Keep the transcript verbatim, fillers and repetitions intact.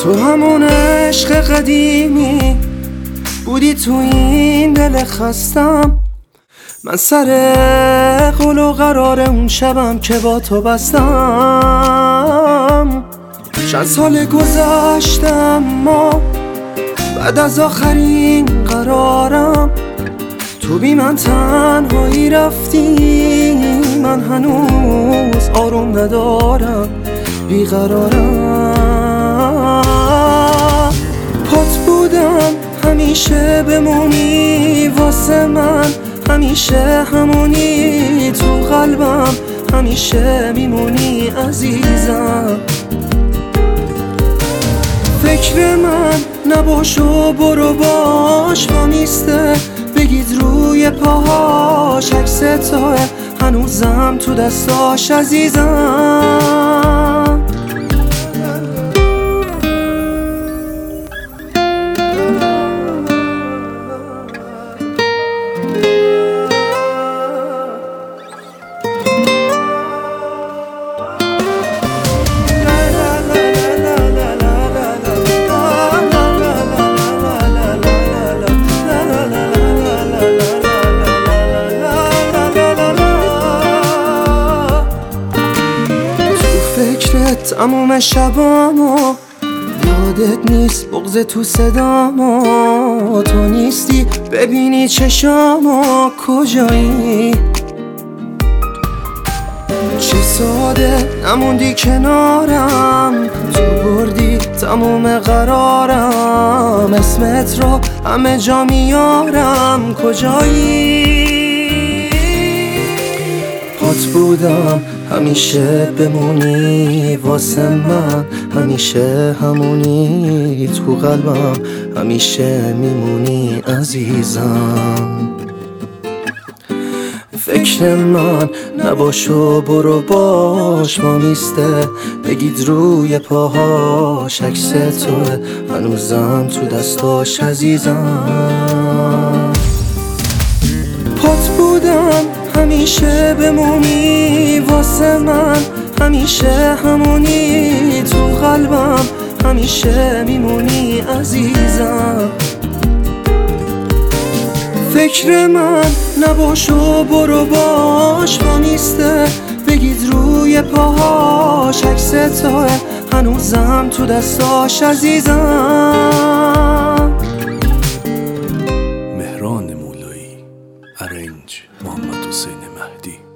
تو همون عشق قدیمی بودی تو این دل خستم. من سر قول و قرار اون شبم که با تو بستم. چند سال گذشته اما بعد از آخرین قرارم تو بی من تنهایی رفتی. من هنوز آروم ندارم، بیقرارم. پات بودم همیشه بمونی واسه من، همیشه همونی تو قلبم، همیشه میمونی عزیزم. فکر من نباش و برو باش، با میسته بگید روی پاهاش. عکس توه هنوزم تو دستاش عزیزم. تموم شبامو یادت نیست، بغض تو صدامو تو نیستی، ببینی چشامو کجایی. چه ساده نموندی کنارم، تو بردی تموم قرارم. اسمت رو همه جا میارم، کجایی؟ پات بودم همیشه بمونی واسه من، همیشه همونی تو قلبم، همیشه میمونی عزیزم. فکر من نباش و برو باش، ما میسته بگید روی پاهاش. عکس توه هنوزم تو دستاش عزیزم. پات بودم همیشه بمونی واسه من، همیشه همونی تو قلبم، همیشه میمونی عزیزم. فکر من نباش و برو باش، با میسته بگید روی پاهاش. عکس توه هنوزم تو دستاش عزیزم. مهران مولایی، ارنج محمد حسین مهدی.